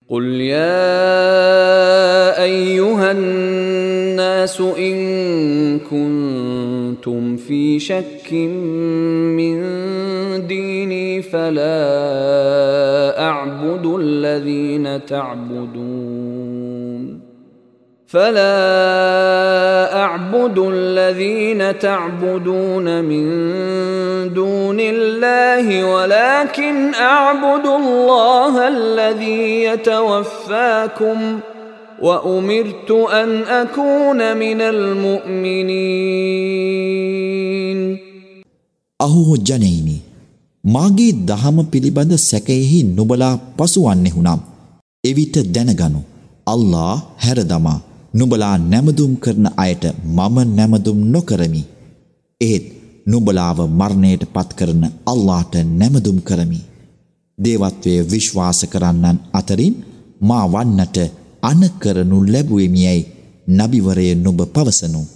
قل يا أيها الناس إن كنتم في شك من ديني فلا أعبد الذين تعبدون من دون الله ولكن أعبد الله الذي يتوفاكم وأمرت أن أكون من المؤمنين. අහෝ ජනයිනි, මාගේ දහම පිළිබඳ සැකයෙහි නුඹලා පසුවන්නේ නම් එවිට දැනගනු අල්ලාහ් හැරදමා නුඹලා නැමදුම් කරන අයට මම නැමදුම් නොකරමි. ඒත් නුඹලාව මරණයට පත් කරන අල්ලාහ්ට නැමදුම් කරමි. දේවත්වයේ විශ්වාස කරන්නන් අතරින් මා වන්නට අනකරනු ලැබුවෙමියයි නබිවරය නුඹ පවසනු.